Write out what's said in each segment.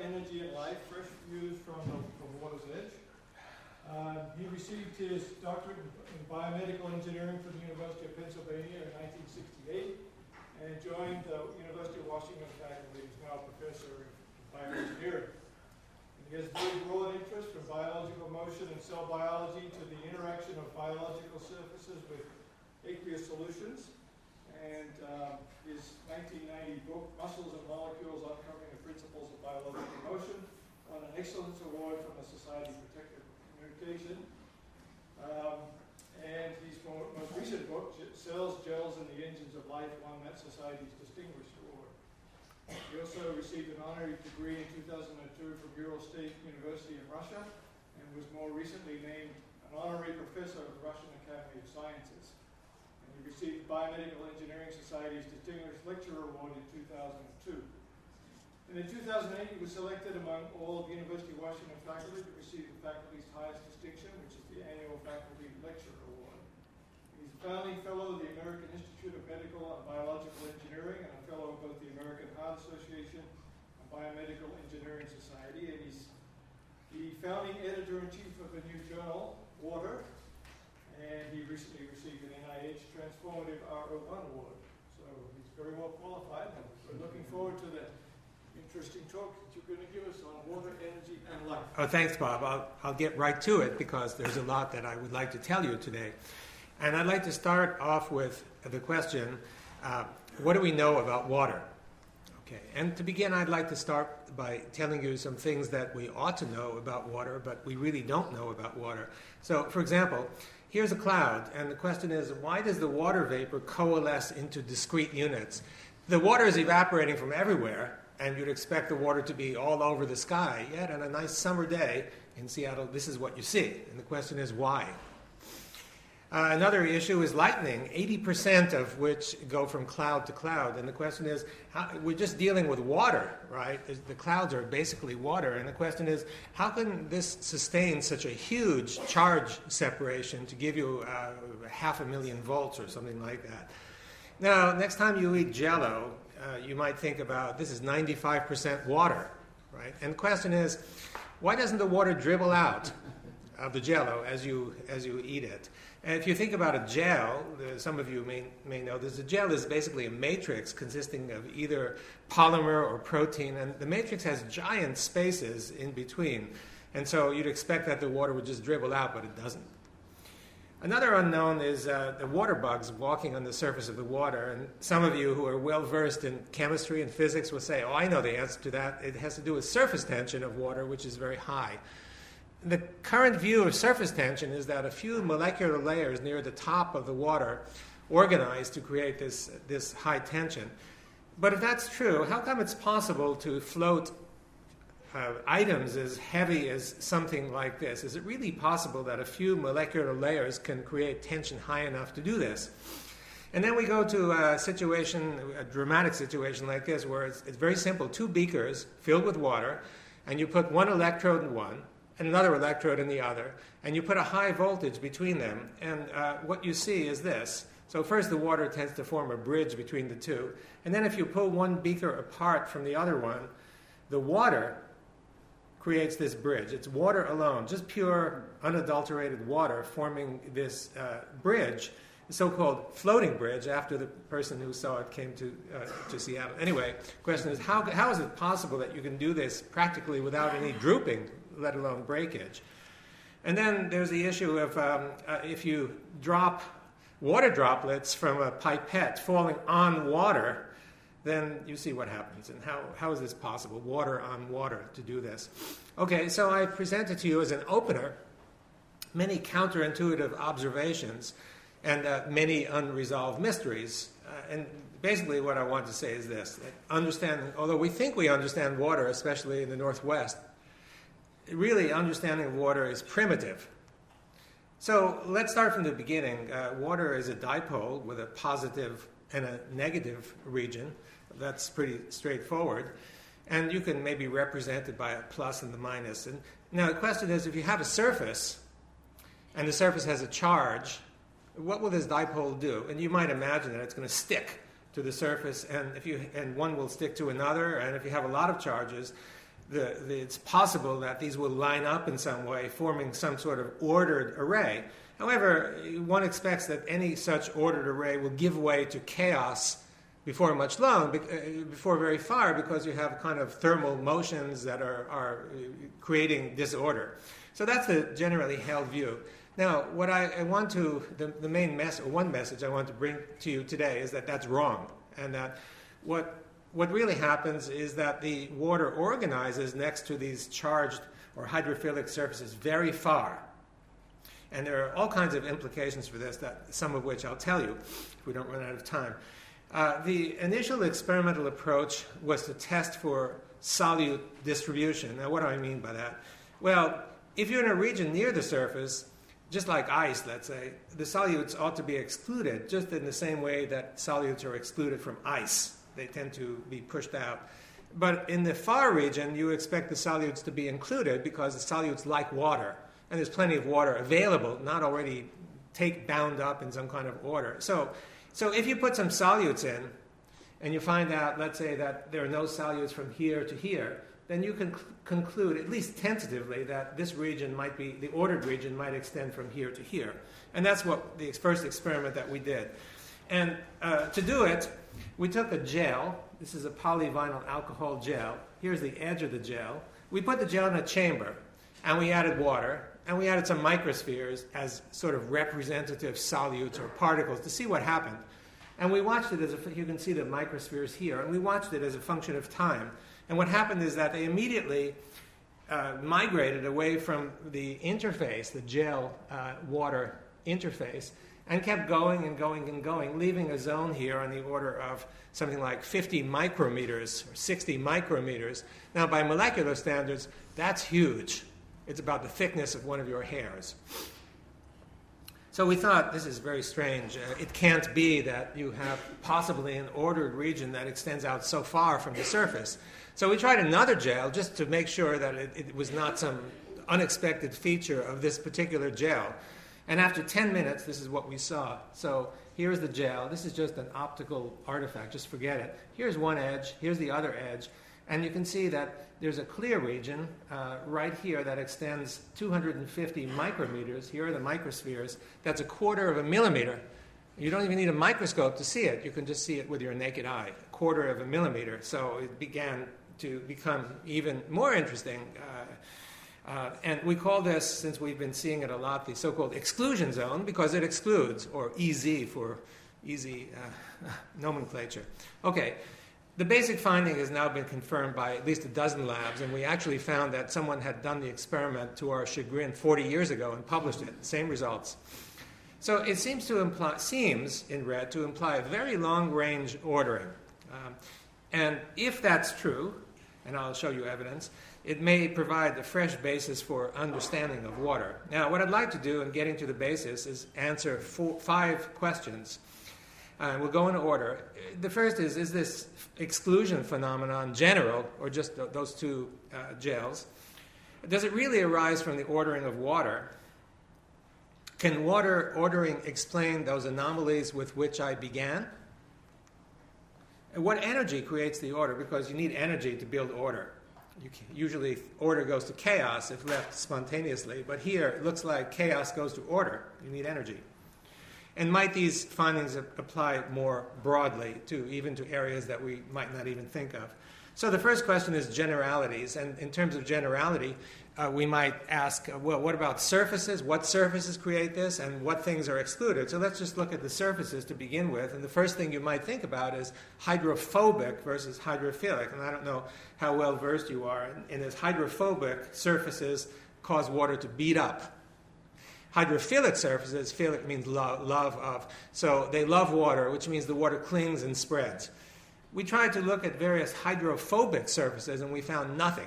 Energy, and Life, Fresh Views from the Water's Edge. He received his doctorate in biomedical engineering from the University of Pennsylvania in 1968 and joined the University of Washington faculty. He's now a professor in bioengineering. And he has very broad interest from biological motion and cell biology to the interaction of biological surfaces with aqueous solutions. And his 1990 book, Muscles and Molecules, Uncovering the Principles of Biological Motion, won an Excellence Award from the Society for Technical Communication. And his most recent book, Cells, Gels, and the Engines of Life, won that Society's Distinguished Award. He also received an honorary degree in 2002 from Ural State University in Russia, and was more recently named an honorary professor of the Russian Academy of Sciences. He received Biomedical Engineering Society's Distinguished Lecturer Award in 2002. And in 2008, he was selected among all of the University of Washington faculty to receive the faculty's highest distinction, which is the annual Faculty Lecturer Award. He's a founding fellow of the American Institute of Medical and Biological Engineering and a fellow of both the American Heart Association and Biomedical Engineering Society. And he's the founding editor-in-chief of a new journal, Water. And he recently received an NIH Transformative R01 Award. So he's very well qualified, and we're looking forward to the interesting talk that you're going to give us on water, energy, and life. Oh, thanks, Bob. I'll get right to it because there's a lot that I would like to tell you today. And I'd like to start off with the question, what do we know about water? Okay, and to begin, I'd like to start by telling you some things that we ought to know about water, but we really don't know about water. So, for example, here's a cloud, and the question is, why does the water vapor coalesce into discrete units? The water is evaporating from everywhere, and you'd expect the water to be all over the sky. Yet on a nice summer day in Seattle, this is what you see. And the question is, why? Another issue is lightning, 80% of which go from cloud to cloud. And the question is, we're just dealing with water, right? The clouds are basically water. And the question is, how can this sustain such a huge charge separation to give you 500,000 volts or something like that? Now, next time you eat Jell-O, you might think about, this is 95% water, right? And the question is, why doesn't the water dribble out of the Jell-O as you eat it? And if you think about a gel, some of you may know this, a gel is basically a matrix consisting of either polymer or protein, and the matrix has giant spaces in between. And so you'd expect that the water would just dribble out, but it doesn't. Another unknown is the water bugs walking on the surface of the water. And some of you who are well-versed in chemistry and physics will say, oh, I know the answer to that. It has to do with surface tension of water, which is very high. The current view of surface tension is that a few molecular layers near the top of the water organize to create this high tension. But if that's true, how come it's possible to float items as heavy as something like this? Is it really possible that a few molecular layers can create tension high enough to do this? And then we go to a dramatic situation like this, where it's very simple. 2 beakers filled with water, and you put one electrode in one, and another electrode in the other, and you put a high voltage between them. And what you see is this. So first the water tends to form a bridge between the two. And then if you pull one beaker apart from the other one, the water creates this bridge. It's water alone, just pure, unadulterated water forming this bridge, the so-called floating bridge, after the person who saw it came to Seattle. Anyway, the question is, how is it possible that you can do this practically without any drooping, let alone breakage? And then there's the issue of if you drop water droplets from a pipette falling on water, then you see what happens. And how is this possible, water on water, to do this? Okay, so I presented to you as an opener many counterintuitive observations and many unresolved mysteries. And basically what I want to say is this. Although we think we understand water, especially in the Northwest, really understanding of water is primitive. So let's start from the beginning. Water is a dipole with a positive and a negative region. That's pretty straightforward. And you can maybe represent it by a plus and the minus. And now the question is, if you have a surface, and the surface has a charge, what will this dipole do? And you might imagine that it's going to stick to the surface, and one will stick to another. And if you have a lot of charges, it's possible that these will line up in some way, forming some sort of ordered array. However, one expects that any such ordered array will give way to chaos before much long, before very far, because you have kind of thermal motions that are creating disorder. So that's the generally held view. Now, what I want to, the main message, one message I want to bring to you today is that that's wrong, and that what really happens is that the water organizes next to these charged or hydrophilic surfaces very far. And there are all kinds of implications for this, some of which I'll tell you if we don't run out of time. The initial experimental approach was to test for solute distribution. Now, what do I mean by that? Well, if you're in a region near the surface, just like ice, let's say, the solutes ought to be excluded, just in the same way that solutes are excluded from ice. They tend to be pushed out. But in the far region, you expect the solutes to be included because the solutes like water, and there's plenty of water available, not already bound up in some kind of order. So if you put some solutes in, and you find out, let's say, that there are no solutes from here to here, then you can conclude, at least tentatively, that this region might be, the ordered region might extend from here to here. And that's what the first experiment that we did. And to do it, we took a gel. This is a polyvinyl alcohol gel. Here's the edge of the gel. We put the gel in a chamber, and we added water, and we added some microspheres as sort of representative solutes or particles to see what happened. And we watched it you can see the microspheres here, and we watched it as a function of time. And what happened is that they immediately migrated away from the interface, the gel-water interface, and kept going and going and going, leaving a zone here on the order of something like 50 micrometers or 60 micrometers. Now, by molecular standards, that's huge. It's about the thickness of one of your hairs. So we thought, this is very strange. It can't be that you have possibly an ordered region that extends out so far from the surface. So we tried another gel just to make sure that it was not some unexpected feature of this particular gel. And after 10 minutes, this is what we saw. So here's the gel. This is just an optical artifact. Just forget it. Here's one edge. Here's the other edge. And you can see that there's a clear region right here that extends 250 micrometers. Here are the microspheres. That's a quarter of a millimeter. You don't even need a microscope to see it. You can just see it with your naked eye, a quarter of a millimeter. So it began to become even more interesting. And we call this, since we've been seeing it a lot, the so-called exclusion zone, because it excludes, or EZ for easy nomenclature. Okay, the basic finding has now been confirmed by at least a dozen labs, and we actually found that someone had done the experiment to our chagrin 40 years ago and published it, same results. So it seems in red to imply a very long-range ordering. And if that's true, and I'll show you evidence, it may provide a fresh basis for understanding of water. Now, what I'd like to do in getting to the basis is answer 5 questions. We'll go in order. The first is this exclusion phenomenon general, or just those 2 gels? Does it really arise from the ordering of water? Can water ordering explain those anomalies with which I began? And what energy creates the order? Because you need energy to build order. Usually order goes to chaos if left spontaneously, but here it looks like chaos goes to order. You need energy. And might these findings apply more broadly even to areas that we might not even think of? So the first question is generalities, and in terms of generality, we might ask, well, what about surfaces? What surfaces create this, and what things are excluded? So let's just look at the surfaces to begin with, and the first thing you might think about is hydrophobic versus hydrophilic, and I don't know how well versed you are in this. Hydrophobic surfaces cause water to beat up. Hydrophilic surfaces, philic means love of, so they love water, which means the water clings and spreads. We tried to look at various hydrophobic surfaces, and we found nothing.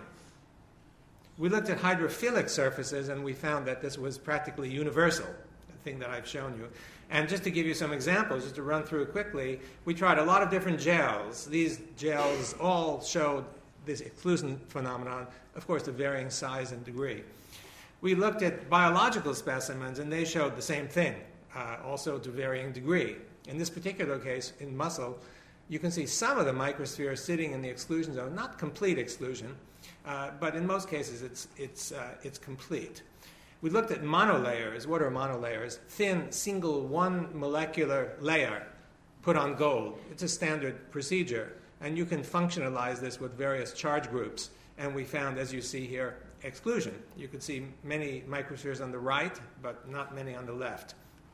We looked at hydrophilic surfaces, and we found that this was practically universal, the thing that I've shown you. And just to give you some examples, just to run through quickly, we tried a lot of different gels. These gels all showed this exclusion phenomenon, of course, to varying size and degree. We looked at biological specimens, and they showed the same thing, also to varying degree. In this particular case, in muscle, you can see some of the microspheres sitting in the exclusion zone, not complete exclusion, but in most cases it's complete. We looked at monolayers. What are monolayers? Thin, single, one molecular layer put on gold. It's a standard procedure, and you can functionalize this with various charge groups. And we found, as you see here, exclusion. You could see many microspheres on the right, but not many on the left.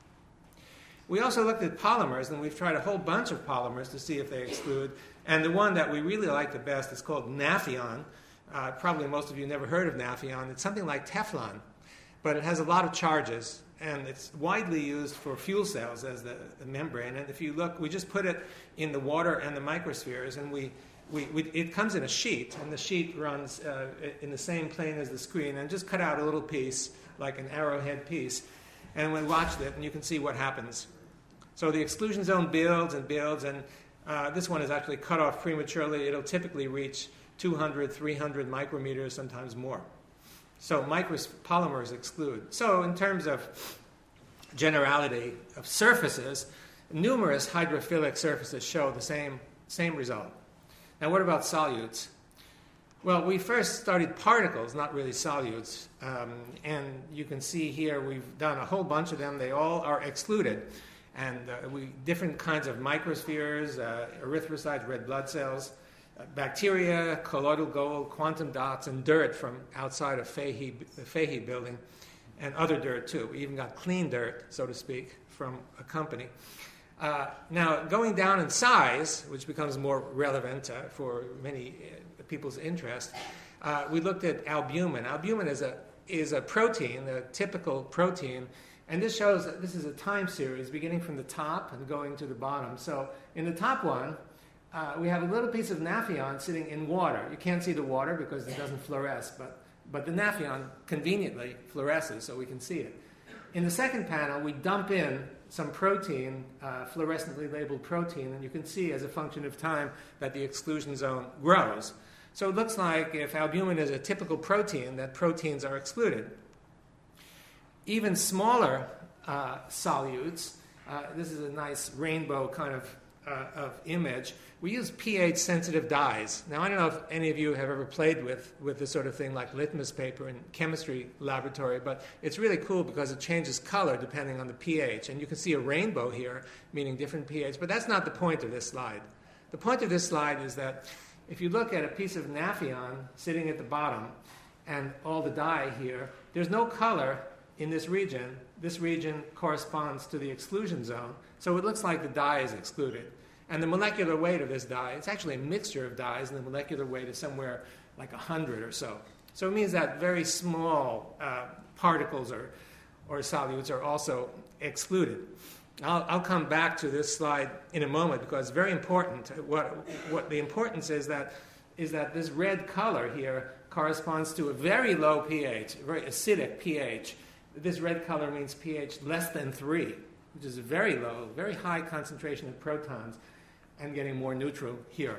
We also looked at polymers, and we've tried a whole bunch of polymers to see if they exclude. And the one that we really like the best is called Nafion. Probably most of you never heard of Nafion. It's something like Teflon, but it has a lot of charges, and it's widely used for fuel cells as the membrane. And if you look, we just put it in the water and the microspheres, and it comes in a sheet, and the sheet runs in the same plane as the screen, and just cut out a little piece, like an arrowhead piece, and we watched it, and you can see what happens. So the exclusion zone builds and builds, and this one is actually cut off prematurely. It'll typically reach 200, 300 micrometers, sometimes more. So polymers exclude. So in terms of generality of surfaces, numerous hydrophilic surfaces show the same result. Now what about solutes? Well, we first studied particles, not really solutes. And you can see here we've done a whole bunch of them. They all are excluded. And different kinds of microspheres, erythrocytes, red blood cells, bacteria, colloidal gold, quantum dots, and dirt from outside of the Fahey building, and other dirt too. We even got clean dirt, so to speak, from a company. Now, going down in size, which becomes more relevant for many people's interest, we looked at albumin. Albumin is a protein, a typical protein, and this shows that this is a time series beginning from the top and going to the bottom. So in the top one, we have a little piece of Nafion sitting in water. You can't see the water because it doesn't fluoresce, but the Nafion conveniently fluoresces, so we can see it. In the second panel, we dump in some protein, fluorescently labeled protein, and you can see as a function of time that the exclusion zone grows. So it looks like if albumin is a typical protein, that proteins are excluded. Even smaller solutes, this is a nice rainbow kind of image. We use pH-sensitive dyes. Now, I don't know if any of you have ever played with this sort of thing like litmus paper in chemistry laboratory, but it's really cool because it changes color depending on the pH. And you can see a rainbow here, meaning different pH, but that's not the point of this slide. The point of this slide is that if you look at a piece of Nafion sitting at the bottom and all the dye here, there's no color in this region. This region corresponds to the exclusion zone, so it looks like the dye is excluded. And the molecular weight of this dye, it's actually a mixture of dyes, and the molecular weight is somewhere like 100 or so. So it means that very small particles or solutes are also excluded. I'll come back to this slide in a moment because it's very important. What the importance is that this red color here corresponds to a very low pH, a very acidic pH. This red color means pH less than 3, which is a very low, very high concentration of protons, and getting more neutral here.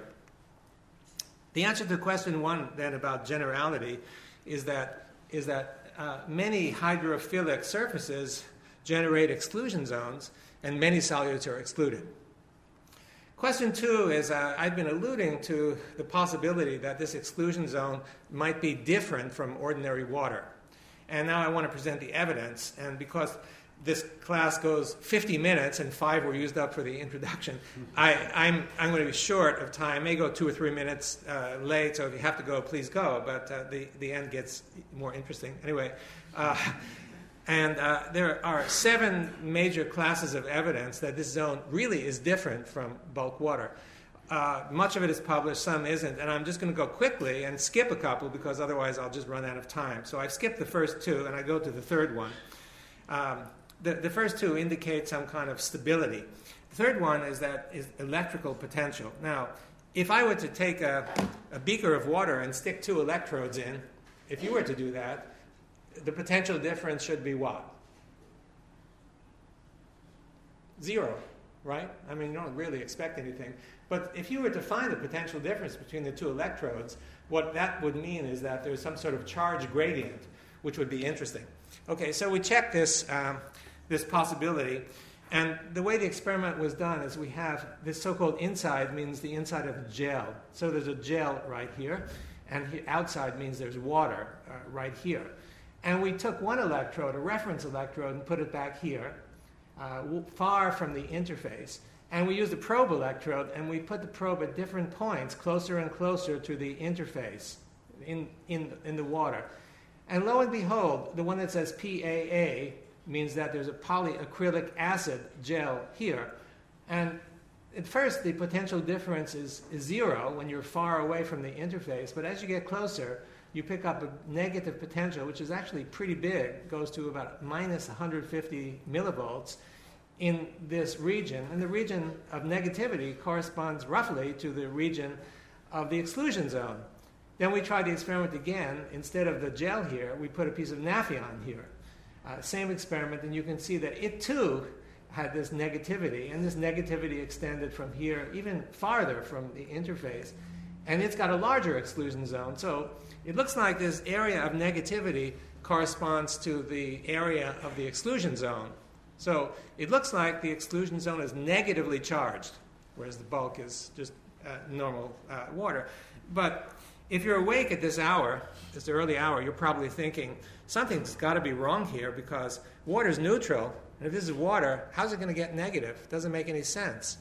The answer to question one then about generality is that many hydrophilic surfaces generate exclusion zones, and many solutes are excluded. Question two is I've been alluding to the possibility that this exclusion zone might be different from ordinary water. And now I want to present the evidence. And because this class goes 50 minutes and 5 were used up for the introduction, I'm going to be short of time. I may go 2 or 3 minutes late, so if you have to go, please go. But the end gets more interesting. Anyway, there are 7 major classes of evidence that this zone really is different from bulk water. Much of it is published, some isn't, and I'm just going to go quickly and skip a couple because otherwise I'll just run out of time. So I've skipped the first 2, and I go to the third one. The first 2 indicate some kind of stability. The third one is electrical potential. Now, if I were to take a beaker of water and stick 2 electrodes in, if you were to do that, the potential difference should be what? 0, right? I mean, you don't really expect anything. But if you were to find the potential difference between the 2 electrodes, what that would mean is that there's some sort of charge gradient, which would be interesting. Okay, so we checked this possibility, and the way the experiment was done is we have this so-called inside, means the inside of a gel. So there's a gel right here, and outside means there's water right here. And we took one electrode, a reference electrode, and put it back here, far from the interface. And we used a probe electrode, and we put the probe at different points, closer and closer to the interface in the water. And lo and behold, the one that says PAA means that there's a polyacrylic acid gel here. And at first, the potential difference is 0 when you're far away from the interface. But as you get closer, you pick up a negative potential, which is actually pretty big. It goes to about minus 150 millivolts in this region. And the region of negativity corresponds roughly to the region of the exclusion zone. Then we tried the experiment again. Instead of the gel here, we put a piece of Nafion here. Same experiment, and you can see that it too had this negativity, and this negativity extended from here even farther from the interface. And it's got a larger exclusion zone. So it looks like this area of negativity corresponds to the area of the exclusion zone. So it looks like the exclusion zone is negatively charged, whereas the bulk is just normal water. But if you're awake at this hour, this early hour, you're probably thinking, something's got to be wrong here because water's neutral. And if this is water, how's it going to get negative? It doesn't make any sense.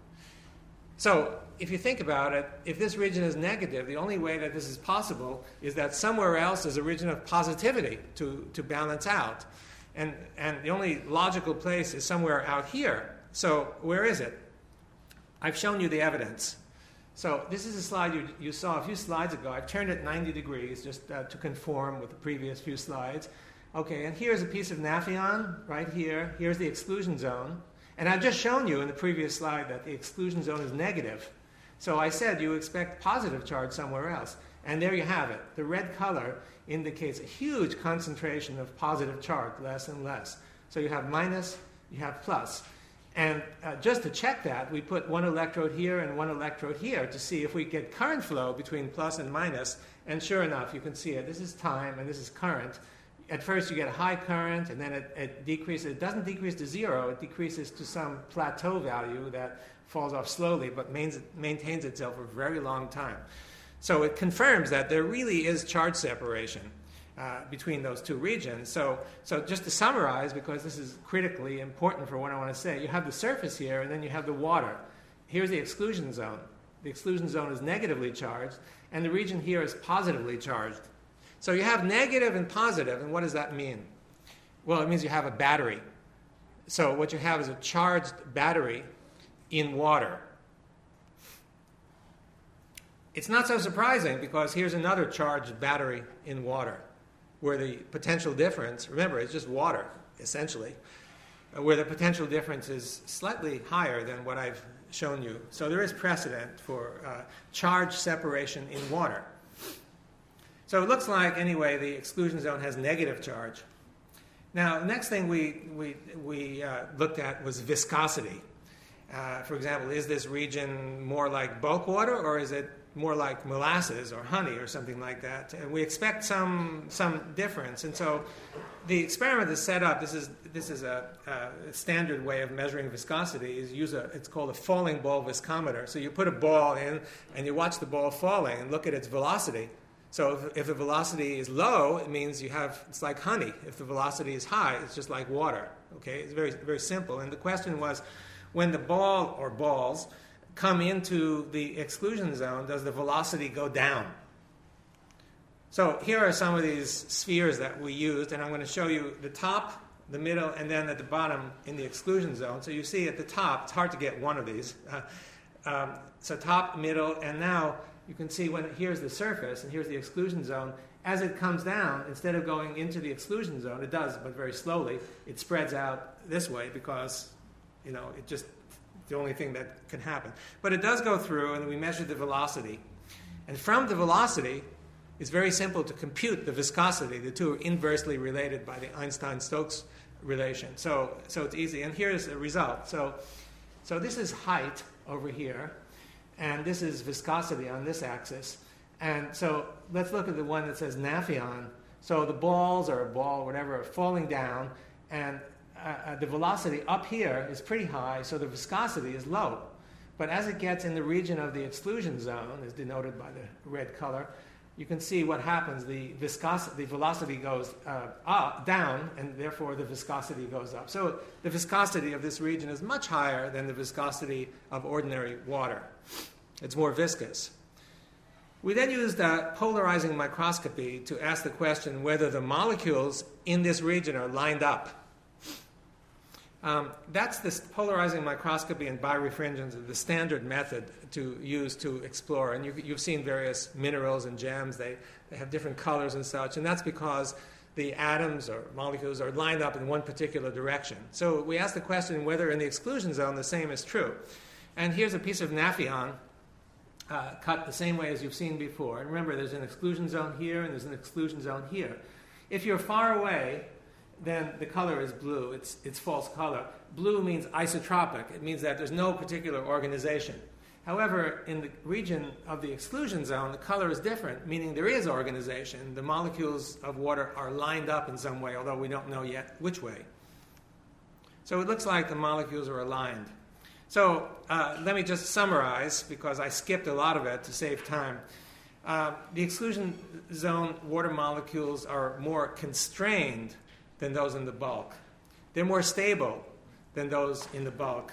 So if you think about it, if this region is negative, the only way that this is possible is that somewhere else is a region of positivity to balance out. And the only logical place is somewhere out here. So where is it? I've shown you the evidence. So this is a slide you saw a few slides ago. I've turned it 90 degrees just to conform with the previous few slides. Okay, and here's a piece of Nafion right here. Here's the exclusion zone. And I've just shown you in the previous slide that the exclusion zone is negative. So I said you expect positive charge somewhere else. And there you have it. The red color indicates a huge concentration of positive charge, less and less. So you have minus, you have plus. And just to check that, we put one electrode here and one electrode here to see if we get current flow between plus and minus. And sure enough, you can see it. This is time and this is current. At first you get a high current and then it decreases. It doesn't decrease to 0. It decreases to some plateau value that falls off slowly but maintains itself for a very long time. So it confirms that there really is charge separation between those two regions. So just to summarize, because this is critically important for what I want to say, you have the surface here and then you have the water. Here's the exclusion zone. The exclusion zone is negatively charged and the region here is positively charged. So you have negative and positive, and what does that mean? Well, it means you have a battery. So what you have is a charged battery in water. It's not so surprising because here's another charged battery in water where the potential difference, remember, it's just water, essentially, where the potential difference is slightly higher than what I've shown you. So there is precedent for charge separation in water. So it looks like, anyway, the exclusion zone has negative charge. Now, the next thing we looked at was viscosity. For example, is this region more like bulk water, or is it more like molasses or honey or something like that? And we expect some difference. And so the experiment is set up. This is a standard way of measuring viscosity. Is it's called a falling ball viscometer. So you put a ball in, and you watch the ball falling and look at its velocity. So if the velocity is low, it means it's like honey. If the velocity is high, it's just like water. Okay, it's very, very simple. And the question was, when the ball or balls come into the exclusion zone, does the velocity go down? So here are some of these spheres that we used, and I'm going to show you the top, the middle, and then at the bottom in the exclusion zone. So you see at the top, it's hard to get one of these. So top, middle, and now you can see here's the surface and here's the exclusion zone. As it comes down, instead of going into the exclusion zone, it does, but very slowly, it spreads out this way because, it just, the only thing that can happen. But it does go through, and we measure the velocity. And from the velocity, it's very simple to compute the viscosity. The two are inversely related by the Einstein-Stokes relation. So it's easy. And here's a result. So this is height over here. And this is viscosity on this axis. And so let's look at the one that says Nafion. So the balls, or a ball, whatever, are falling down. And the velocity up here is pretty high, so the viscosity is low. But as it gets in the region of the exclusion zone, as denoted by the red color, you can see what happens. The velocity goes down, and therefore the viscosity goes up. So the viscosity of this region is much higher than the viscosity of ordinary water. It's more viscous. We then used polarizing microscopy to ask the question whether the molecules in this region are lined up. That's this polarizing microscopy and birefringence, the standard method to use to explore. And you've seen various minerals and gems. They have different colors and such. And that's because the atoms or molecules are lined up in one particular direction. So we asked the question whether in the exclusion zone the same is true. And here's a piece of Naphion cut the same way as you've seen before. And remember, there's an exclusion zone here and there's an exclusion zone here. If you're far away, then the color is blue. It's false color. Blue means isotropic. It means that there's no particular organization. However, in the region of the exclusion zone, the color is different, meaning there is organization. The molecules of water are lined up in some way, although we don't know yet which way. So it looks like the molecules are aligned. So let me just summarize, because I skipped a lot of it to save time. The exclusion zone water molecules are more constrained than those in the bulk. They're more stable than those in the bulk.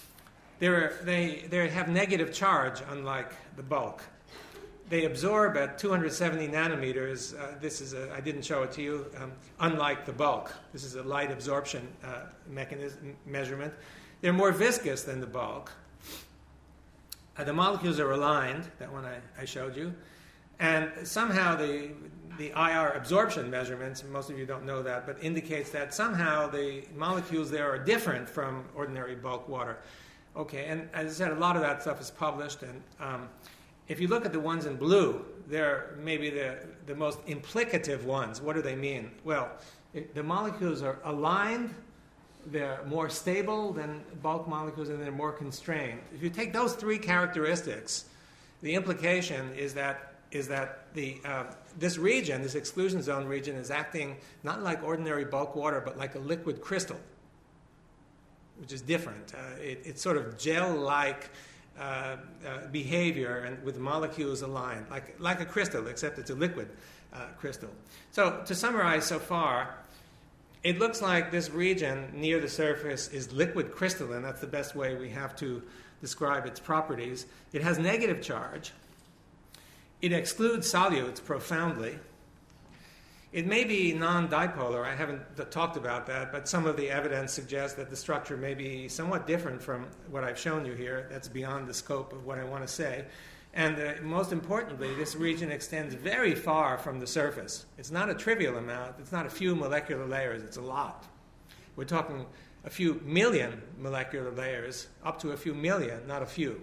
They have negative charge, unlike the bulk. They absorb at 270 nanometers. I didn't show it to you, unlike the bulk. This is a light absorption measurement. They're more viscous than the bulk. The molecules are aligned, that one I showed you. And somehow the IR absorption measurements, most of you don't know that, but indicates that somehow the molecules there are different from ordinary bulk water. Okay, and as I said, a lot of that stuff is published, and if you look at the ones in blue, they're maybe the most implicative ones. What do they mean? Well, the molecules are aligned, they're more stable than bulk molecules, and they're more constrained. If you take those three characteristics, the implication is that this region, this exclusion zone region, is acting not like ordinary bulk water, but like a liquid crystal, which is different. It's sort of gel-like behavior, and with molecules aligned, like a crystal, except it's a liquid crystal. So to summarize so far, it looks like this region near the surface is liquid crystalline. That's the best way we have to describe its properties. It has negative charge. It excludes solutes profoundly. It may be non-dipolar. I haven't talked about that, but some of the evidence suggests that the structure may be somewhat different from what I've shown you here. That's beyond the scope of what I want to say. And most importantly, this region extends very far from the surface. It's not a trivial amount. It's not a few molecular layers. It's a lot. We're talking a few million molecular layers, up to a few million, not a few.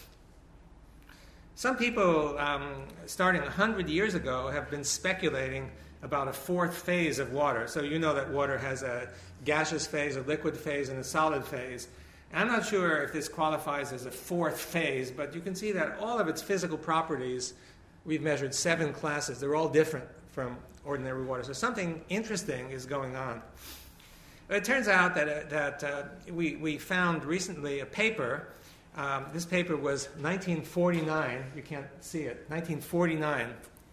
Some people, starting 100 years ago, have been speculating about a fourth phase of water. So you know that water has a gaseous phase, a liquid phase, and a solid phase. And I'm not sure if this qualifies as a fourth phase, but you can see that all of its physical properties, we've measured 7 classes. They're all different from ordinary water. So something interesting is going on. It turns out that we found recently a paper. This paper was 1949. You can't see it. 1949.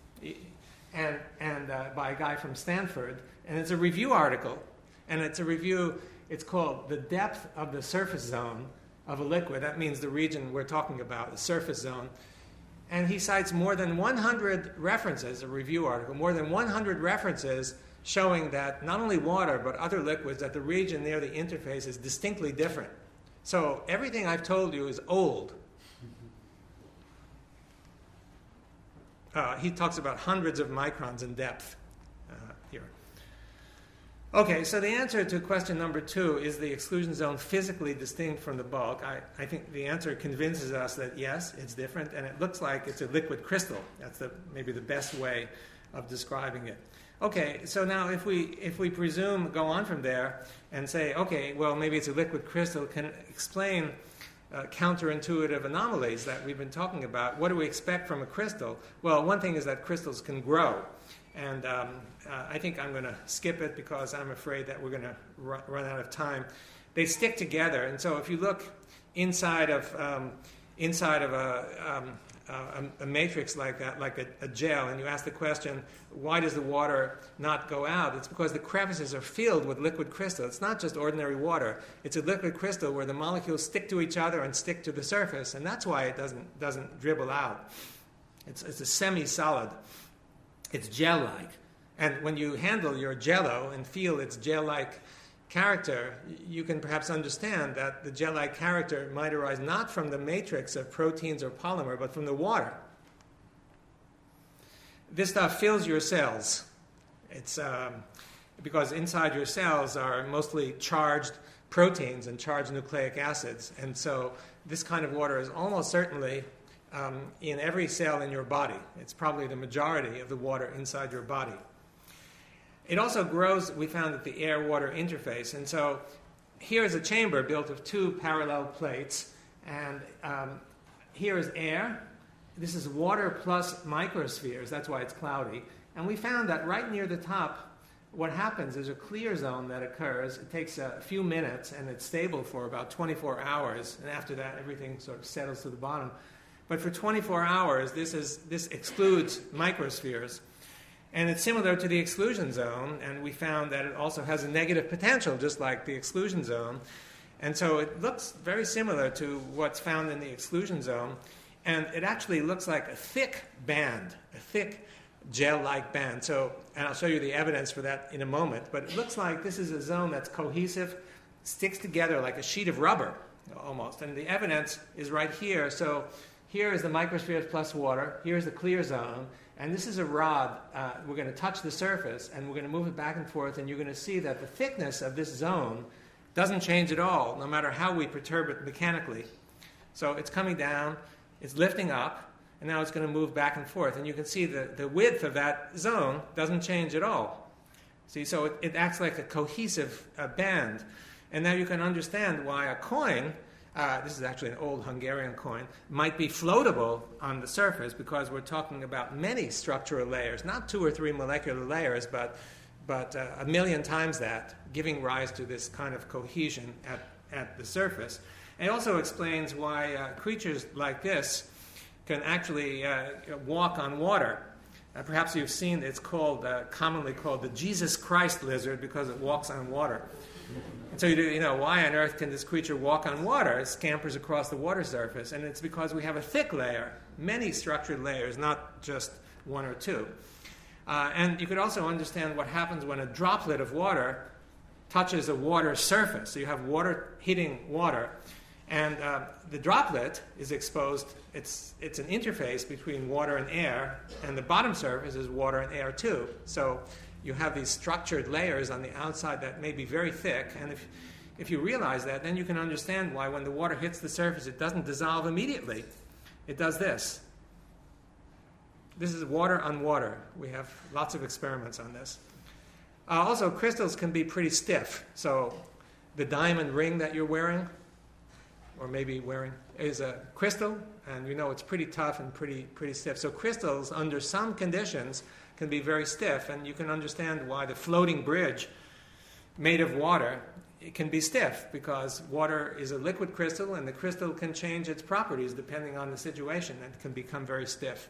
And by a guy from Stanford, and it's a review article, and it's a review. It's called "The Depth of the Surface Zone of a Liquid." That means the region we're talking about, the surface zone. And he cites more than 100 references, a review article, more than 100 references showing that not only water but other liquids, that the region near the interface is distinctly different. So everything I've told you is old. He talks about hundreds of microns in depth here. Okay, so the answer to question number 2, is the exclusion zone physically distinct from the bulk? I think the answer convinces us that yes, it's different, and it looks like it's a liquid crystal. That's maybe the best way of describing it. Okay, so now if we presume, go on from there, and say, okay, well, maybe it's a liquid crystal, can explain counterintuitive anomalies that we've been talking about. What do we expect from a crystal? Well, one thing is that crystals can grow. And I think I'm going to skip it because I'm afraid that we're going to run out of time. They stick together. And so if you look inside of a matrix like that, like a gel, and you ask the question, why does the water not go out? It's because the crevices are filled with liquid crystal. It's not just ordinary water. It's a liquid crystal where the molecules stick to each other and stick to the surface, and that's why it doesn't dribble out. It's a semi-solid. It's gel-like. And when you handle your Jell-O and feel its gel-like character, you can perhaps understand that the gel-like character might arise not from the matrix of proteins or polymer, but from the water. This stuff fills your cells. It's because inside your cells are mostly charged proteins and charged nucleic acids, and so this kind of water is almost certainly in every cell in your body. It's probably the majority of the water inside your body. It also grows, we found, at the air-water interface. And so here is a chamber built of two parallel plates. And here is air. This is water plus microspheres. That's why it's cloudy. And we found that right near the top, what happens is a clear zone that occurs. It takes a few minutes, and it's stable for about 24 hours. And after that, everything sort of settles to the bottom. But for 24 hours, this excludes microspheres. And it's similar to the exclusion zone, and we found that it also has a negative potential, just like the exclusion zone. And so it looks very similar to what's found in the exclusion zone, and it actually looks like a thick band, a thick gel-like band. So, and I'll show you the evidence for that in a moment, but it looks like this is a zone that's cohesive, sticks together like a sheet of rubber, almost. And the evidence is right here. So here is the microspheres plus water, here's the clear zone, and this is a rod. We're going to touch the surface, and we're going to move it back and forth, and you're going to see that the thickness of this zone doesn't change at all, no matter how we perturb it mechanically. So it's coming down, it's lifting up, and now it's going to move back and forth. And you can see the width of that zone doesn't change at all. See, so it acts like a cohesive band. And now you can understand why a coin, this is actually an old Hungarian coin, might be floatable on the surface, because we're talking about many structural layers, not 2 or 3 molecular layers, but a million times that, giving rise to this kind of cohesion at the surface. And it also explains why creatures like this can actually walk on water. Perhaps you've seen it's called, commonly called the Jesus Christ lizard, because it walks on water. And so you know, why on earth can this creature walk on water? It scampers across the water surface, and it's because we have a thick layer, many structured layers, not just 1 or 2. And you could also understand what happens when a droplet of water touches a water surface. So you have water hitting water, and the droplet is exposed. It's an interface between water and air, and the bottom surface is water and air too. So you have these structured layers on the outside that may be very thick, and if you realize that, then you can understand why when the water hits the surface, it doesn't dissolve immediately. It does this. This is water on water. We have lots of experiments on this. Also, crystals can be pretty stiff. So the diamond ring that you're wearing, or maybe wearing, is a crystal, and you know it's pretty tough and pretty stiff. So crystals, under some conditions, can be very stiff, and you can understand why the floating bridge made of water, it can be stiff, because water is a liquid crystal, and the crystal can change its properties depending on the situation, and it can become very stiff.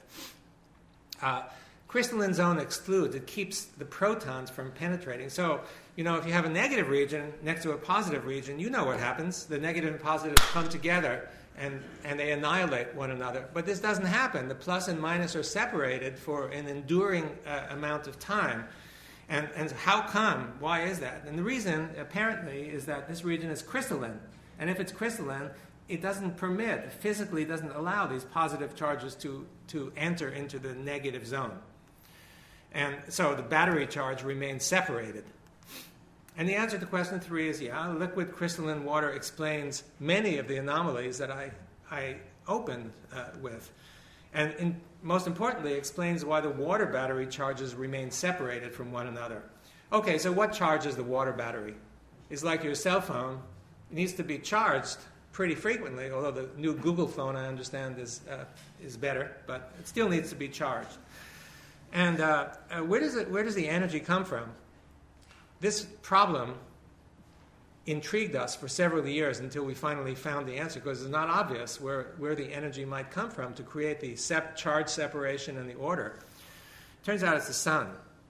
Crystalline zone excludes. It keeps the protons from penetrating. So, you know, if you have a negative region next to a positive region, you know what happens. The negative and positives come together, and they annihilate one another. But this doesn't happen. The plus and minus are separated for an enduring amount of time. And how come? Why is that? And the reason, apparently, is that this region is crystalline. And if it's crystalline, it doesn't permit, it physically doesn't allow these positive charges to enter into the negative zone. And so the battery charge remains separated. And the answer to question 3 is, yeah, liquid crystalline water explains many of the anomalies that I opened with. And most importantly, explains why the water battery charges remain separated from one another. Okay, so what charges the water battery? It's like your cell phone. It needs to be charged pretty frequently, although the new Google phone, I understand, is better, but it still needs to be charged. And where does the energy come from? This problem intrigued us for several years until we finally found the answer, because it's not obvious where the energy might come from to create the charge separation and the order. Turns out it's the sun.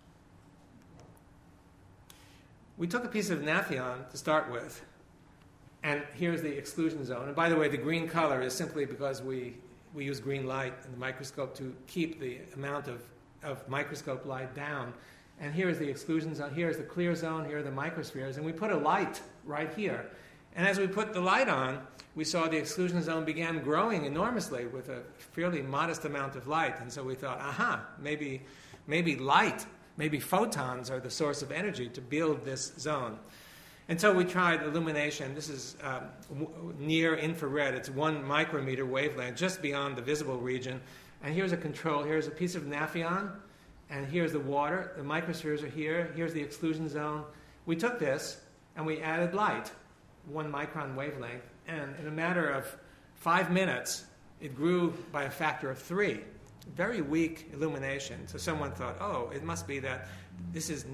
We took a piece of Nafion to start with, and here's the exclusion zone. And by the way, the green color is simply because we use green light in the microscope to keep the amount of microscope light down. And here's the exclusion zone, here's the clear zone, here are the microspheres, and we put a light right here. And as we put the light on, we saw the exclusion zone began growing enormously with a fairly modest amount of light. And so we thought, maybe light, maybe photons are the source of energy to build this zone. And so we tried illumination. This is near infrared. It's 1 micrometer wavelength, just beyond the visible region. And here's a control. Here's a piece of Nafion. And here's the water. The microspheres are here. Here's the exclusion zone. We took this and we added light, 1 micron wavelength. And in a matter of 5 minutes, it grew by a factor of 3. Very weak illumination. So someone thought, it must be that this is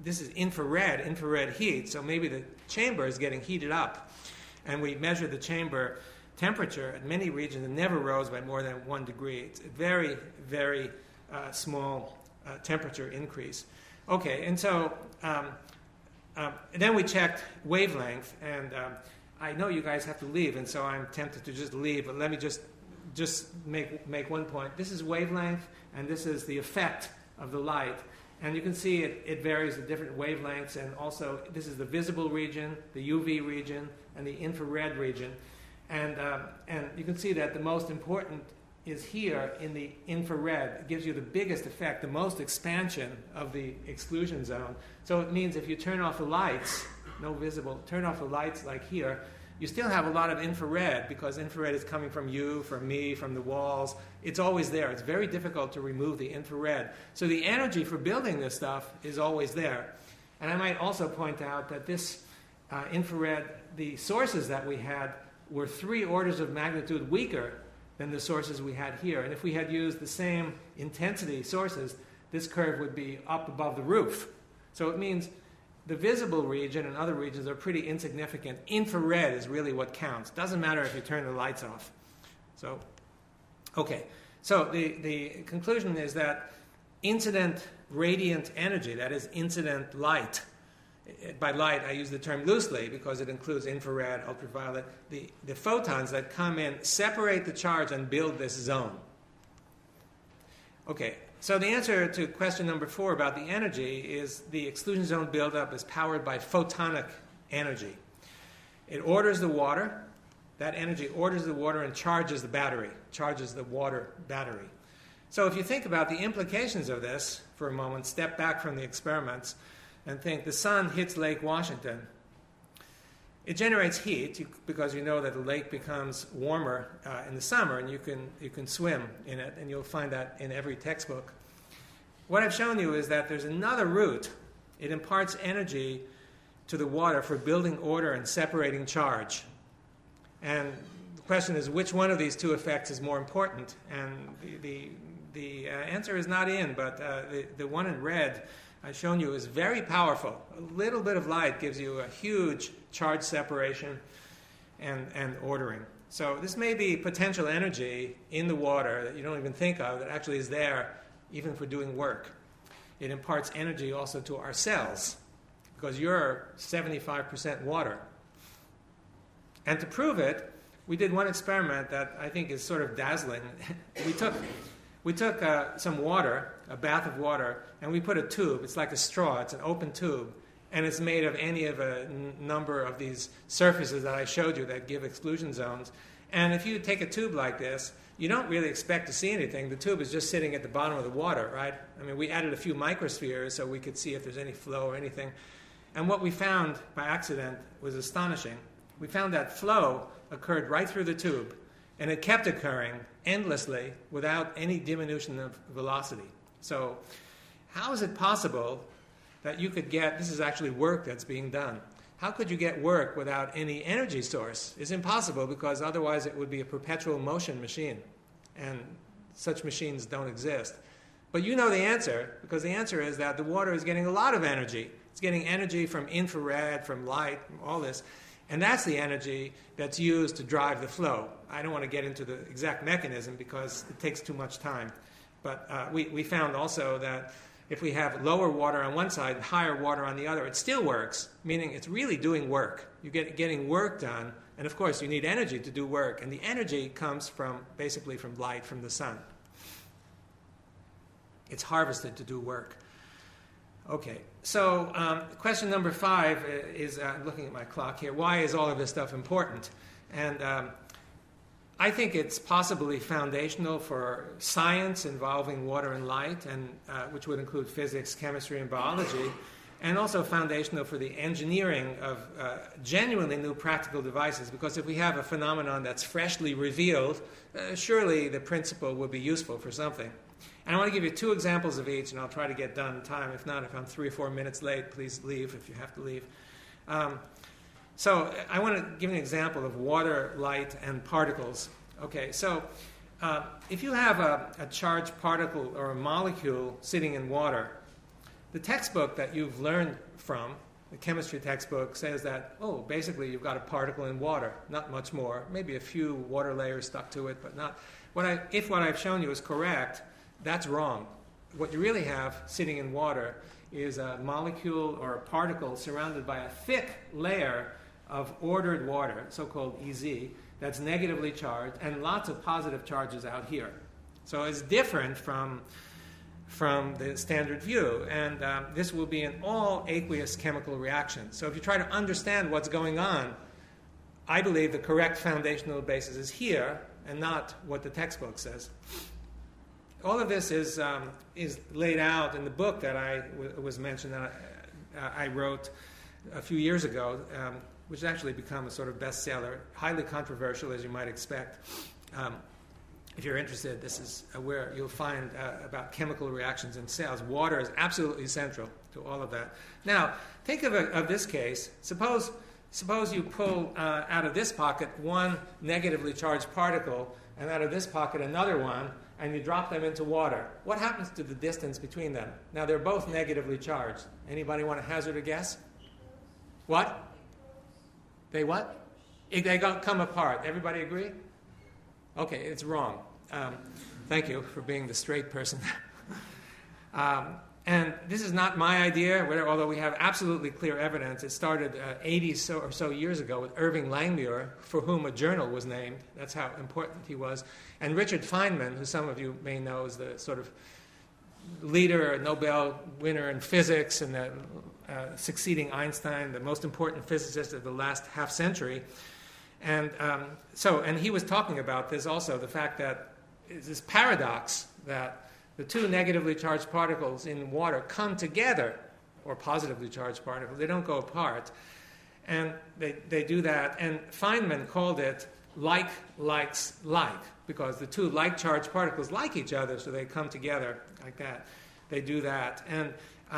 infrared heat, so maybe the chamber is getting heated up. And we measured the chamber temperature at many regions and never rose by more than 1 degree. It's a very, very small temperature increase. Okay, and so then we checked wavelength, and I know you guys have to leave, and so I'm tempted to just leave, but let me just make one point. This is wavelength, and this is the effect of the light. And you can see it varies at different wavelengths, and also this is the visible region, the UV region, and the infrared region. And you can see that the most important is here in the infrared. It gives you the biggest effect, the most expansion of the exclusion zone. So it means if you turn off the lights, no visible, turn off the lights like here, you still have a lot of infrared, because infrared is coming from you, from me, from the walls. It's always there. It's very difficult to remove the infrared. So the energy for building this stuff is always there. And I might also point out that this infrared, the sources that we had were 3 orders of magnitude weaker than the sources we had here. And if we had used the same intensity sources, this curve would be up above the roof. So it means the visible region and other regions are pretty insignificant. Infrared is really what counts. Doesn't matter if you turn the lights off. So, okay. So the conclusion is that incident radiant energy, that is incident light, by light I use the term loosely because it includes infrared, ultraviolet, the photons that come in separate the charge and build this zone. Okay. So the answer to question number 4 about the energy is the exclusion zone buildup is powered by photonic energy. It orders the water. That energy orders the water and charges the battery, charges the water battery. So if you think about the implications of this for a moment, step back from the experiments and think the sun hits Lake Washington. It generates heat because you know that the lake becomes warmer in the summer, and you can swim in it, and you'll find that in every textbook. What I've shown you is that there's another route. It imparts energy to the water for building order and separating charge. And the question is, which one of these 2 effects is more important? And the answer is not in, but the one in red I've shown you is very powerful. A little bit of light gives you a huge charge separation and ordering. So this may be potential energy in the water that you don't even think of that actually is there even for doing work. It imparts energy also to our cells because you're 75% water. And to prove it, we did one experiment that I think is sort of dazzling. We took some water, a bath of water, and we put a tube. It's like a straw. It's an open tube. And it's made of any of a number of these surfaces that I showed you that give exclusion zones. And if you take a tube like this, you don't really expect to see anything. The tube is just sitting at the bottom of the water, right? I mean, we added a few microspheres so we could see if there's any flow or anything. And what we found by accident was astonishing. We found that flow occurred right through the tube, and it kept occurring endlessly without any diminution of velocity. So how is it possible that you could get, this is actually work that's being done, how could you get work without any energy source? It's impossible because otherwise it would be a perpetual motion machine, and such machines don't exist. But you know the answer, because the answer is that the water is getting a lot of energy. It's getting energy from infrared, from light, from all this. And that's the energy that's used to drive the flow. I don't want to get into the exact mechanism because it takes too much time. But we found also that if we have lower water on one side and higher water on the other, it still works, meaning it's really doing work. You're getting work done. And of course, you need energy to do work. And the energy comes basically from light, from the sun. It's harvested to do work. Okay, so question number 5 is, I'm looking at my clock here, why is all of this stuff important? And I think it's possibly foundational for science involving water and light, and which would include physics, chemistry, and biology, and also foundational for the engineering of genuinely new practical devices, because if we have a phenomenon that's freshly revealed, surely the principle would be useful for something. And I want to give you 2 examples of each, and I'll try to get done in time. If not, if I'm 3 or 4 minutes late, please leave if you have to leave. So I want to give an example of water, light, and particles. Okay, so if you have a charged particle or a molecule sitting in water, the textbook that you've learned from, the chemistry textbook, says that, basically you've got a particle in water, not much more, maybe a few water layers stuck to it, but not. If what I've shown you is correct, that's wrong. What you really have sitting in water is a molecule or a particle surrounded by a thick layer of ordered water, so-called EZ, that's negatively charged, and lots of positive charges out here. So it's different from the standard view, and this will be in all aqueous chemical reactions. So if you try to understand what's going on, I believe the correct foundational basis is here and not what the textbook says. All of this is laid out in the book that was mentioned that I wrote a few years ago, which has actually become a sort of bestseller, highly controversial as you might expect. If you're interested, this is where you'll find about chemical reactions in cells. Water is absolutely central to all of that. Now, think of this case. Suppose you pull out of this pocket one negatively charged particle, and out of this pocket another one, and you drop them into water. What happens to the distance between them? Now, they're both negatively charged. Anybody want to hazard a guess? What? They what? They come apart. Everybody agree? Okay, it's wrong. Thank you for being the straight person. And this is not my idea, although we have absolutely clear evidence. It started 80 or so years ago with Irving Langmuir, for whom a journal was named. That's how important he was. And Richard Feynman, who some of you may know is the sort of leader, Nobel winner in physics, and the succeeding Einstein, the most important physicist of the last half century. And and he was talking about this also, the fact that it's this paradox that the 2 negatively charged particles in water come together, or positively charged particles. They don't go apart. And they do that. And Feynman called it like likes like, because the 2 like-charged particles like each other, so they come together like that. They do that. And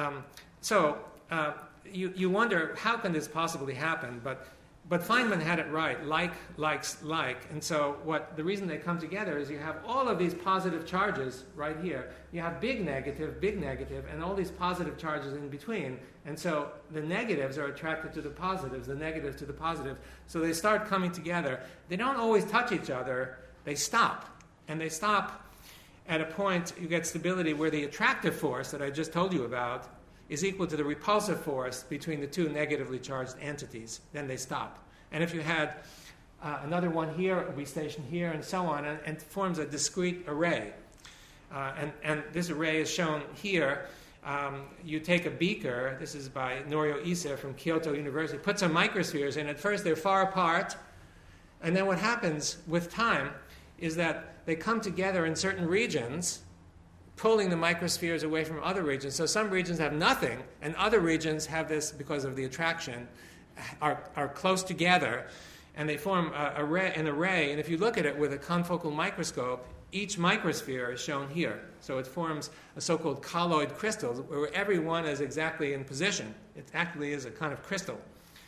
you wonder, how can this possibly happen? But Feynman had it right, like likes like. And so the reason they come together is you have all of these positive charges right here. You have big negative, and all these positive charges in between. And so the negatives are attracted to the positives, the negatives to the positive. So they start coming together. They don't always touch each other. They stop. And they stop at a point you get stability where the attractive force that I just told you about is equal to the repulsive force between the 2 negatively charged entities. Then they stop. And if you had another one here, it would be stationed here, and so on, and forms a discrete array. And this array is shown here. You take a beaker. This is by Norio Issa from Kyoto University. Put some microspheres in. At first, they're far apart. And then what happens with time is that they come together in certain regions, pulling the microspheres away from other regions. So some regions have nothing, and other regions have this because of the attraction, are close together, and they form an array. And if you look at it with a confocal microscope, each microsphere is shown here. So it forms a so-called colloid crystal, where every one is exactly in position. It actually is a kind of crystal.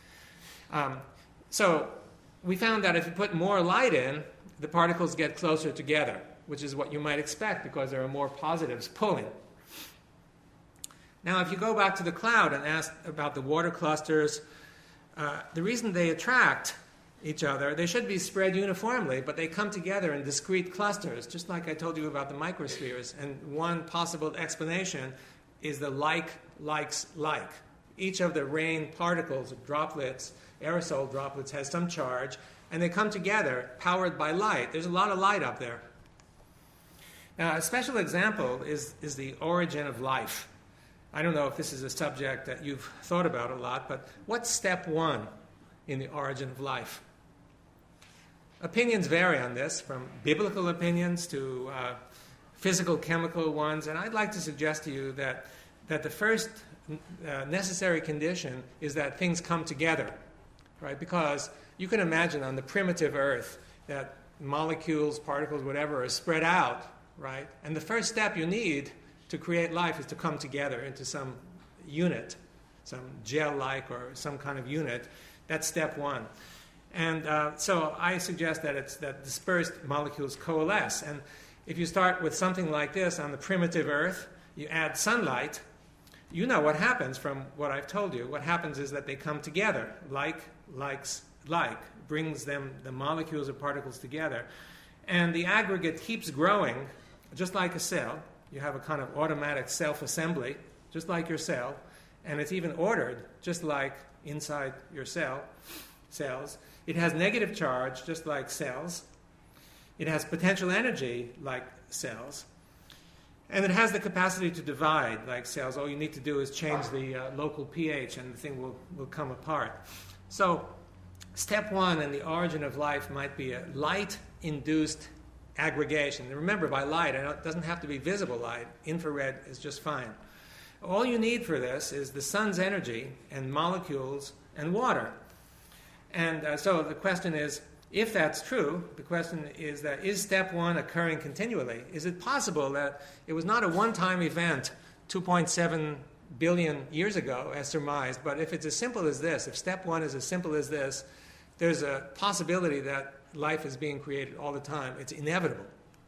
So we found that if you put more light in, the particles get closer together, which is what you might expect because there are more positives pulling. Now, if you go back to the cloud and ask about the water clusters, the reason they attract each other, they should be spread uniformly, but they come together in discrete clusters, just like I told you about the microspheres. And one possible explanation is the likes. Each of the rain particles, droplets, aerosol droplets, has some charge, and they come together powered by light. There's a lot of light up there. Now, a special example is the origin of life. I don't know if this is a subject that you've thought about a lot, but what's step one in the origin of life? Opinions vary on this, from biblical opinions to physical, chemical ones, and I'd like to suggest to you that the first necessary condition is that things come together, right? Because you can imagine on the primitive Earth that molecules, particles, whatever, are spread out, right? And the first step you need to create life is to come together into some unit, some gel-like or some kind of unit. That's step one. And so I suggest that it's that dispersed molecules coalesce. And if you start with something like this on the primitive Earth, you add sunlight, you know what happens from what I've told you. What happens is that they come together. Likes, brings them, the molecules or particles together. And the aggregate keeps growing, just like a cell. You have a kind of automatic self-assembly, just like your cell. And it's even ordered, just like inside your cells. It has negative charge, just like cells. It has potential energy, like cells. And it has the capacity to divide, like cells. All you need to do is change the local pH, and the thing will come apart. So step one in the origin of life might be a light-induced aggregation. And remember, by light, it doesn't have to be visible light. Infrared is just fine. All you need for this is the sun's energy and molecules and water. And so the question is, if that's true, the question is that is step one occurring continually? Is it possible that it was not a one-time event 2.7 billion years ago, as surmised, but if it's as simple as this, if step one is as simple as this, there's a possibility that life is being created all the time. It's inevitable.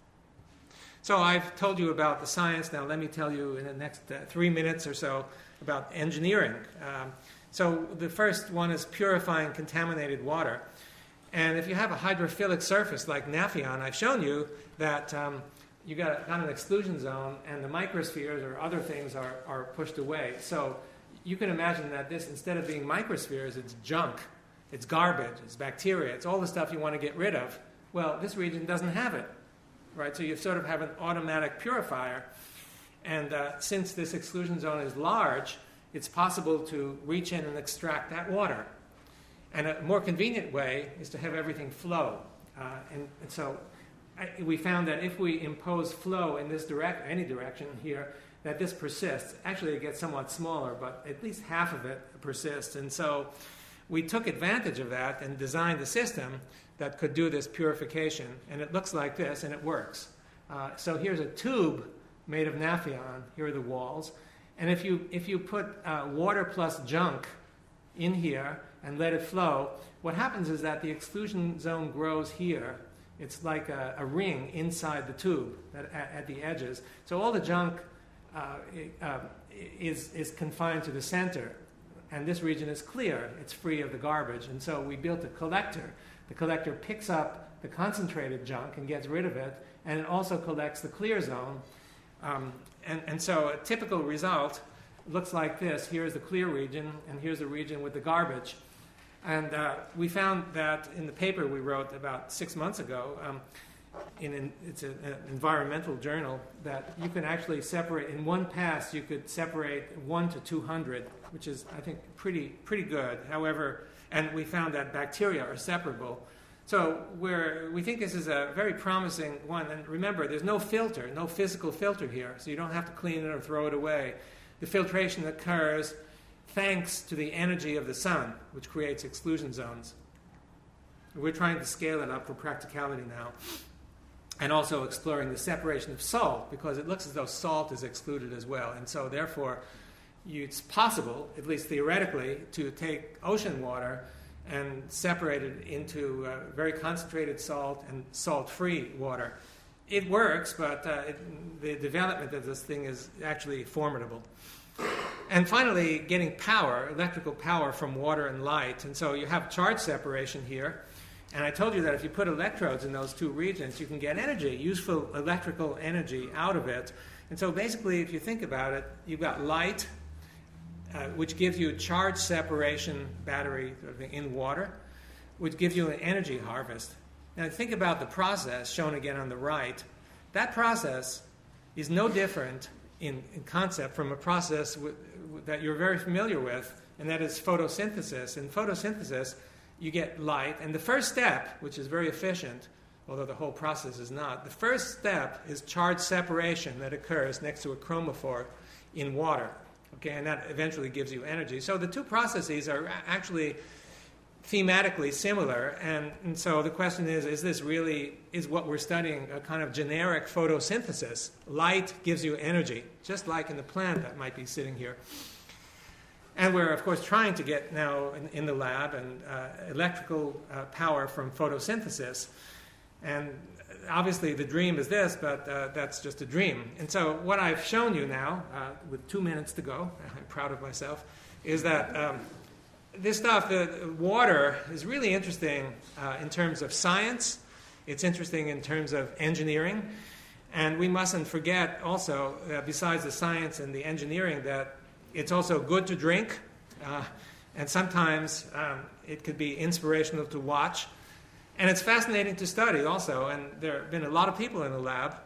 So I've told you about the science. Now let me tell you in the next 3 minutes or so about engineering. So the first one is purifying contaminated water. And if you have a hydrophilic surface like Nafion, I've shown you that you got an exclusion zone, and the microspheres or other things are pushed away. So you can imagine that this, instead of being microspheres, it's junk. It's garbage, it's bacteria, it's all the stuff you want to get rid of. Well, this region doesn't have it, right? So you sort of have an automatic purifier. And since this exclusion zone is large, it's possible to reach in and extract that water. And a more convenient way is to have everything flow. And so we found that if we impose flow in this any direction here, that this persists. Actually, it gets somewhat smaller, but at least half of it persists. And so we took advantage of that and designed a system that could do this purification. And it looks like this, and it works. So here's a tube made of Nafion. Here are the walls. And if you put water plus junk in here and let it flow, what happens is that the exclusion zone grows here. It's like a ring inside the tube at the edges. So all the junk is confined to the center. And this region is clear. It's free of the garbage. And so we built a collector. The collector picks up the concentrated junk and gets rid of it. And it also collects the clear zone. And so a typical result looks like this. Here's the clear region, and here's the region with the garbage. And we found that in the paper we wrote about 6 months ago, it's an environmental journal, that you can actually separate, in one pass, you could separate 1 to 200, which is, I think, pretty good. However, and we found that bacteria are separable. So we think this is a very promising one. And remember, there's no filter, no physical filter here, so you don't have to clean it or throw it away. The filtration occurs thanks to the energy of the sun, which creates exclusion zones. We're trying to scale it up for practicality now, and also exploring the separation of salt, because it looks as though salt is excluded as well. And so therefore, it's possible, at least theoretically, to take ocean water and separate it into very concentrated salt and salt-free water. It works, but the development of this thing is actually formidable. And finally, getting power, electrical power from water and light. And so you have charge separation here. And I told you that if you put electrodes in those two regions, you can get energy, useful electrical energy out of it. And so basically, if you think about it, you've got light, which gives you a charge separation battery in water, which gives you an energy harvest. Now think about the process shown again on the right. That process is no different in concept from a process that you're very familiar with, and that is photosynthesis. In photosynthesis, you get light, and the first step, which is very efficient, although the whole process is not, the first step is charge separation that occurs next to a chromophore in water. Okay, and that eventually gives you energy. So the two processes are actually thematically similar, and so the question is this really, is what we're studying a kind of generic photosynthesis? Light gives you energy, just like in the plant that might be sitting here. And we're, of course, trying to get now in the lab and electrical power from photosynthesis. And obviously the dream is this, but that's just a dream. And so what I've shown you now, with 2 minutes to go, I'm proud of myself, is that this stuff, water, is really interesting in terms of science. It's interesting in terms of engineering. And we mustn't forget also, besides the science and the engineering, that it's also good to drink. And sometimes it could be inspirational to watch. And it's fascinating to study also. And there have been a lot of people in the lab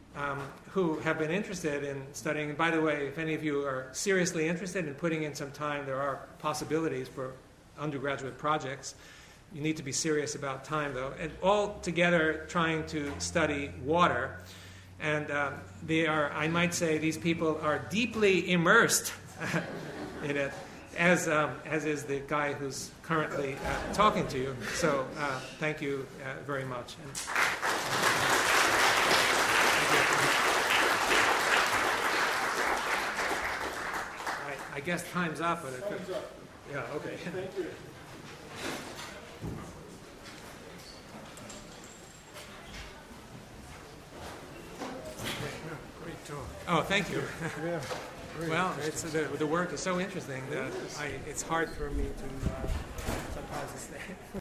who have been interested in studying. And by the way, if any of you are seriously interested in putting in some time, there are possibilities for undergraduate projects. You need to be serious about time, though. And all together trying to study water. And they are, I might say, these people are deeply immersed in it, as is the guy who's currently talking to you. So thank you very much. I guess time's up. But Time's up. Yeah, okay. Thank you. Great talk. Oh, thank you. Yeah. Well, it's, the work is so interesting that it's hard for me to sometimes stay.